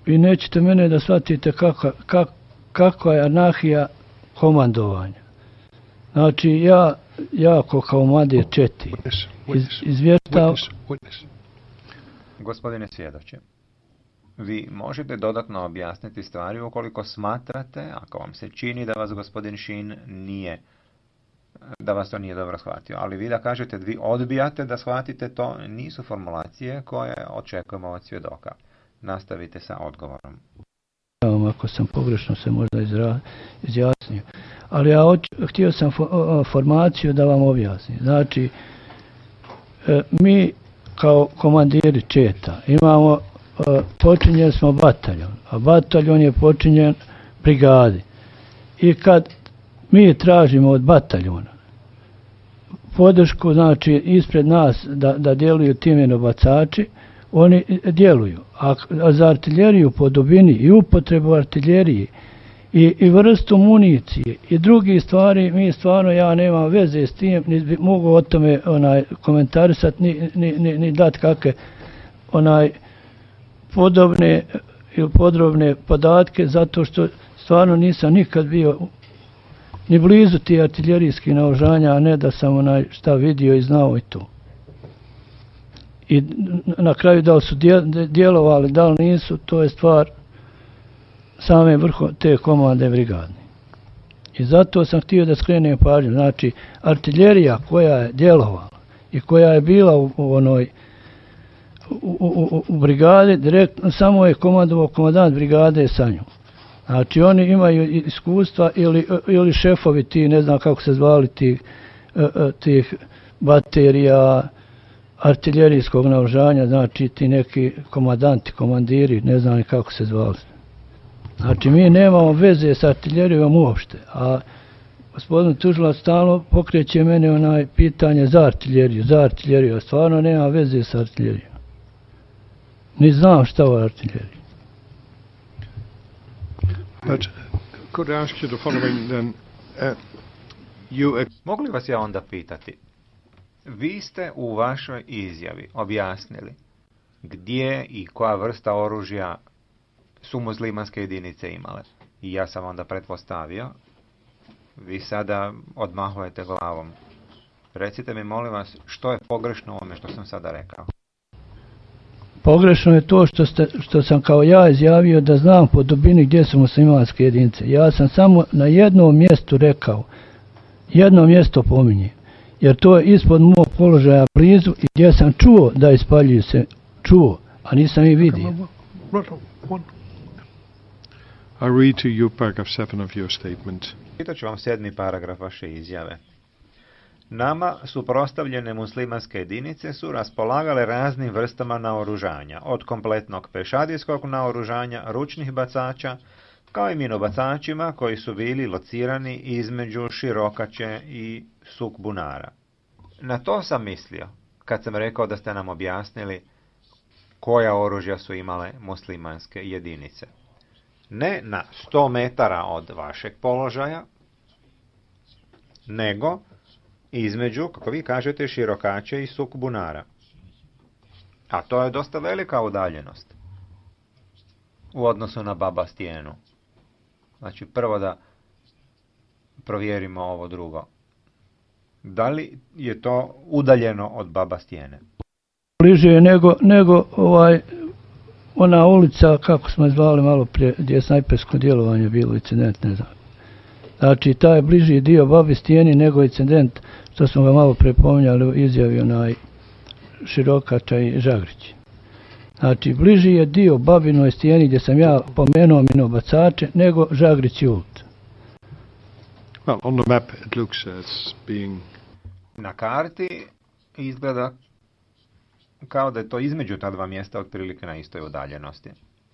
vi nećete mene da shvatite kakva je anarhija komandovanja. Znači, ja ko komandir četi izvještav... Gospodine svjedoče, vi možete dodatno objasniti stvari ukoliko smatrate, ako vam se čini da vas gospodin Šin nije, da vas to nije dobro shvatio. Ali vi da kažete, vi odbijate da shvatite to, nisu formulacije koje očekujemo od svjedoka. Nastavite sa odgovorom. Ako sam pogrešno se možda izjasnio. Ali ja htio sam formaciju da vam objasnim. Znači, mi kao komandiri četa imamo, počinjeni smo bataljon, a bataljon je počinjen brigadi. I kad mi tražimo od bataljona podršku, znači ispred nas da djeluju ti minobacači, oni djeluju. A za artiljeriju po dubini i upotrebu artiljerije i vrstu municije i drugi stvari, mi stvarno, ja nemam veze s tim, ni mogu o tome komentarisati, ni dati kakve podobne ili podrobne podatke, zato što stvarno nisam nikad bio ni blizu tih artiljerijskih naoružanja, a ne da sam šta vidio i znao i to. I na kraju da li su djelovali, da li nisu, to je stvar same vrhu te komande brigadne. I zato sam htio da skrenem pažnju. Znači, artiljerija koja je djelovala i koja je bila u brigadi, direktno samo je komandovao komandant brigade sa njom. Znači, oni imaju iskustva ili šefovi ti, ne znam kako se zvali, tih baterija, artiljerijskog naoružanja, znači ti neki komandanti, komandiri, ne znam kako se zvali. Znači, mi nemamo veze s artiljerijom uopšte, a gospodin tužilac stalno pokreće mene pitanje za artiljeriju, a stvarno nema veze s artiljerijom. Ni znam šta je artiljerija. But could I ask you the following then? Mogu li vas ja onda pitati? Vi ste u vašoj izjavi objasnili gdje i koja vrsta oružja su muslimanske jedinice imale. I ja sam onda pretpostavio, vi sada odmahujete glavom. Recite mi, molim vas, što je pogrešno u ovome što sam sada rekao? Pogrešno je to što sam kao ja izjavio da znam po dubini gdje su muslimanske jedinice. Ja sam samo na jednom mjestu rekao, jedno mjesto pominje, jer to je ispod mog položaja blizu i gdje sam čuo da ispaljuju se, čuo, a nisam i vidio. I read to you paragraph 7 of your statement. Čitaću vam 7. paragraf vaše izjave. Nama suprotstavljene muslimanske jedinice su raspolagale raznim vrstama naoružanja, od kompletnog pešadijskog naoružanja, ručnih bacača, kao i minobacačima koji su bili locirani između Širokače i Sukbunara. Na to sam mislio, kad sam rekao da ste nam objasnili koja oružja su imale muslimanske jedinice. Ne na 100 metara od vašeg položaja, nego između, kako vi kažete, Širokače i Sukbunara. A to je dosta velika udaljenost u odnosu na Babastijenu. Znači, prvo da provjerimo ovo drugo. Da li je to udaljeno od Babastijene? Bliže je nego ona ulica, kako smo zvali malo prije, gdje je snajpersko djelovanje bilo, incident, ne znam. Znači, taj je bliži dio Babastijeni nego incident, što smo ga malo prepominjali u izjavi Širokača i Žagrić. Znači, bliži je dio Babinoj stijeni gdje sam ja pomenuo minobacače nego Žagrić i Ult. Well, on the map it looks as being... Na karti izgleda kao da je to između ta dva mjesta otprilike na istoj udaljenosti.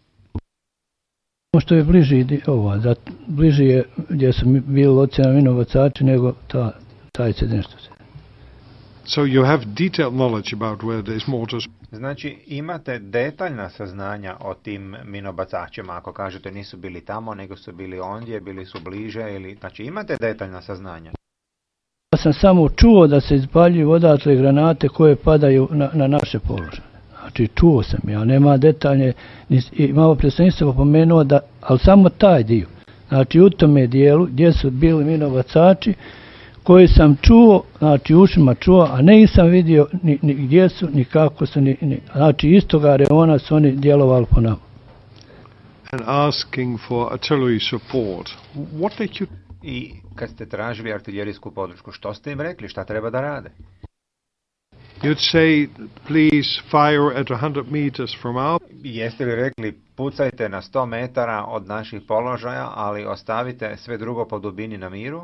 Što je bliži je gdje su bili locirani minobacači nego taj incident što se... So you have detailed knowledge about where these mortars... Znači, imate detaljna saznanja o tim minobacačima, ako kažete nisu bili tamo, nego su bili ondje, bili su bliže, ili... Znači, imate detaljna saznanja. Ja sam samo čuo da se izpaljuju odatle granate koje padaju na naše položaje. Znači, čuo sam, ja nema detaljne, i malo prije sam nisam opomenuo da, ali samo taj dio. Znači, u tome dijelu gdje su bili minobacači, koji sam čuo, znači ušima čuo, a ne sam vidio ni gdje su, ni kako su, znači istoga reona su oni djelovali po nama. And asking for artillery support. What did you... I kad ste tražili artiljerijsku podršku, što ste im rekli, šta treba da rade? You'd say, please fire at 100 meters from our... Jeste li rekli, pucajte na 100 metara od naših položaja, ali ostavite sve drugo po dubini na miru?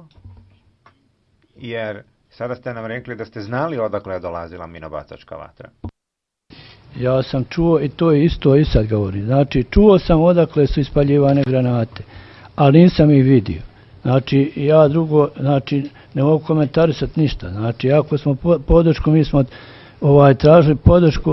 Jer sada ste nam rekli da ste znali odakle je dolazila minobacačka vatra. Ja sam čuo i to je isto i sad govorim. Znači, čuo sam odakle su ispaljivane granate, ali nisam ih vidio. Znači, ja drugo, znači, ne mogu komentarisati ništa. Znači, ako smo podršku, mi smo tražili podršku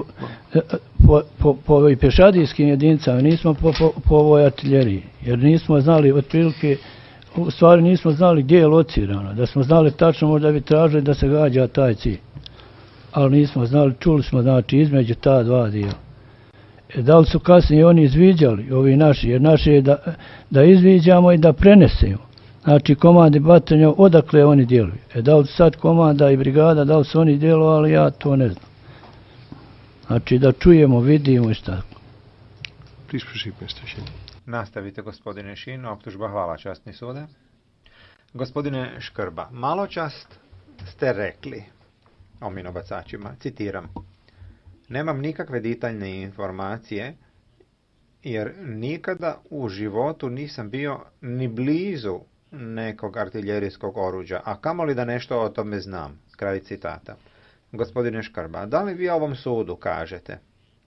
po pješadijskim jedinicama, nismo po ovoj artiljeriji, jer nismo znali otprilike, u stvari nismo znali gdje je locirano. Da smo znali tačno, možda bi tražili da se gađa taj cilj. Ali nismo znali, čuli smo, znači, između ta dva dijela. Da li su kasnije oni izviđali, ovi naši, jer naši je da izviđamo i da prenesemo. Znači, komandi bataljona, odakle oni djeluju. Da li sad komanda i brigada, da li su oni djelovali, ja to ne znam. Znači, da čujemo, vidimo i šta. Please proceed, Mr. Shin. Nastavite, gospodine Shin, optužba hvala, časni sude. Gospodine Škrba, maločas ste rekli o minobacačima, citiram, nemam nikakve detaljne informacije, jer nikada u životu nisam bio ni blizu nekog artiljerijskog oruđa, a kamoli da nešto o tome znam. Kraj citata. Gospodine Škrba, da li vi ovom sudu kažete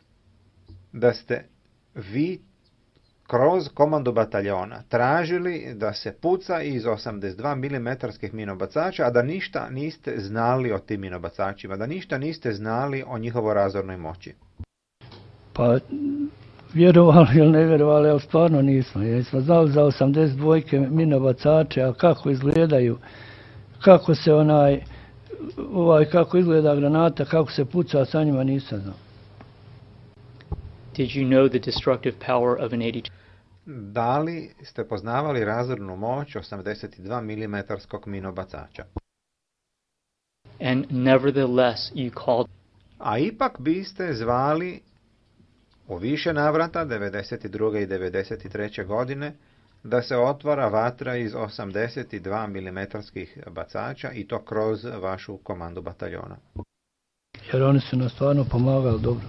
da ste vi kroz komandu bataljona tražili da se puca iz 82 mm minobacača, a da ništa niste znali o tim minobacačima, da ništa niste znali o njihovoj razornoj moći? Pa, vjerovali ili ne vjerovali, ali stvarno nismo. Jer smo znali za 82 minobacače, a kako izgledaju, kako se kako izgleda granata, kako se puca, sa njima nisam znao. Did you know the destructive power of an 82? Da li ste poznavali razornu moć 82 mm minobacača? And nevertheless you called... A ipak biste zvali u više navrata 92. i 93. godine da se otvara vatra iz 82 mm bacača i to kroz vašu komandu bataljona. Jer oni su nas stvarno pomagali dobro.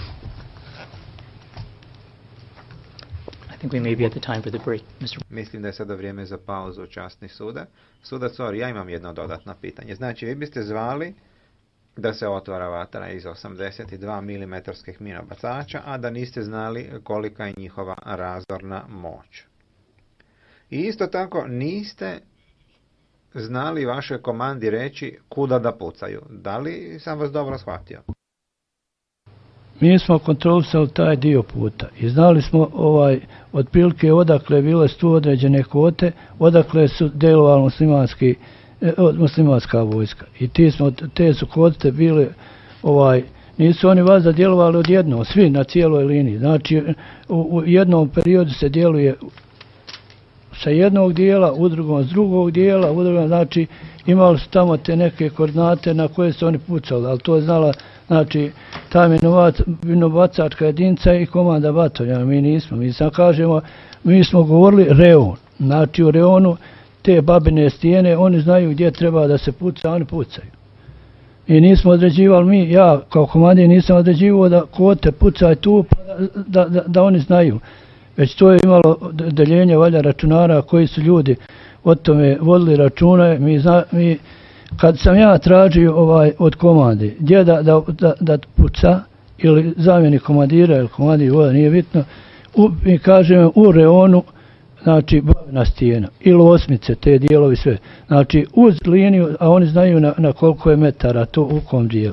I think we may be at the time for the break, Mr. Mislim da je sada vrijeme za pauzu, časni sude. Sudac Or, ja imam jedno dodatno pitanje. Znači, vi biste zvali da se otvara vatra iz 82 mm minobacača, a da niste znali kolika je njihova razorna moć. I isto tako niste znali vašoj komandi reći kuda da pucaju. Da li sam vas dobro shvatio? Mi smo kontrolisali taj dio puta i znali smo otprilike odakle bile su određene kvote, odakle su djelovali muslimanska vojska. I te su kvote bile, nisu oni vazda djelovali odjednom, svi na cijeloj liniji. Znači, u jednom periodu se djeluje sa jednog dijela, u drugom s drugog dijela, u drugom, znači, imali su tamo te neke koordinate na koje su oni pucali, ali to je znala, znači, ta minobacačka jedinica i komanda bataljona, mi nismo. Mi sam kažemo, mi smo govorili reon. Znači, u reonu te babine stijene, oni znaju gdje treba da se puca, oni pucaju. I nismo određivali ja kao komandir nisam određivao da kvote pucaj tu, da oni znaju. Već to je imalo deljenje valja računara koji su ljudi o tome vodili račune. Mi kad sam ja tražio od komande gdje da puca, ili zamjenik komandira ili komandir voda, nije bitno, mi kažemo u reonu, znači babina stijena, ili osmice, te dijelovi sve. Znači uz liniju, a oni znaju na koliko je metara to u kom dijelu.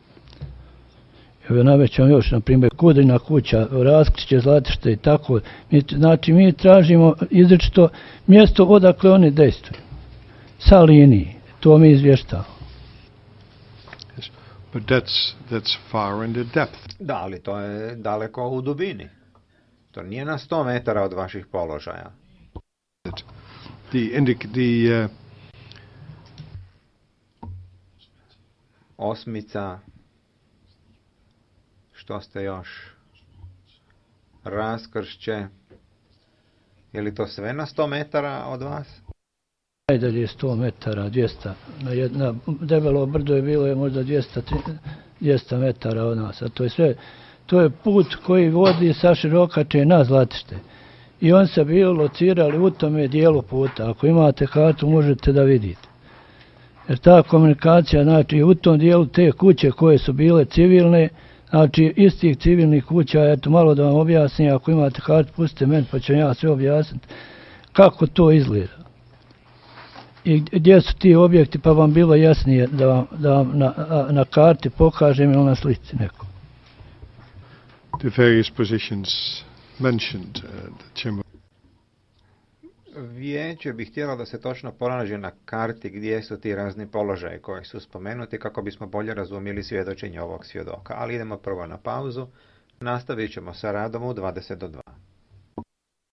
Evo navećam još, na primjer, Kudrina kuća, Raskriće, Zlatište i tako. Znači mi tražimo izričito mjesto odakle oni dejstvuju. Sa liniji. To mi izvještavamo. But that's far in the depth. Da, ali to je daleko u dubini. To nije na 100 metara od vaših položaja. Osmica. Što ste još? Raskršće. Je li to sve na 100 metara od vas? Najdalje je 100 metara, 200. Na debelo brdo je bilo možda 200 metara od nas. A to je sve, to je put koji vodi sa Širokače na Zlatište. I on se bili locirali u tome dijelu puta. Ako imate kartu možete da vidite. Jer ta komunikacija, znači u tom dijelu te kuće koje su bile civilne, znači istih civilnih kuća, eto malo da vam objasnim, ako imate kartu pustite meni pa ću ja sve objasniti kako to izgleda. I gdje su ti objekti, pa vam bilo jasnije da vam na karti pokažem ili na slici neko. The various positions mentioned, Vijeće bi htjelo da se točno pronađe na karti gdje su ti razni položaji koji su spomenuti kako bismo bolje razumjeli svjedočenje ovog svjedoka. Ali idemo prvo na pauzu, nastavit ćemo sa radom u 20 do 2.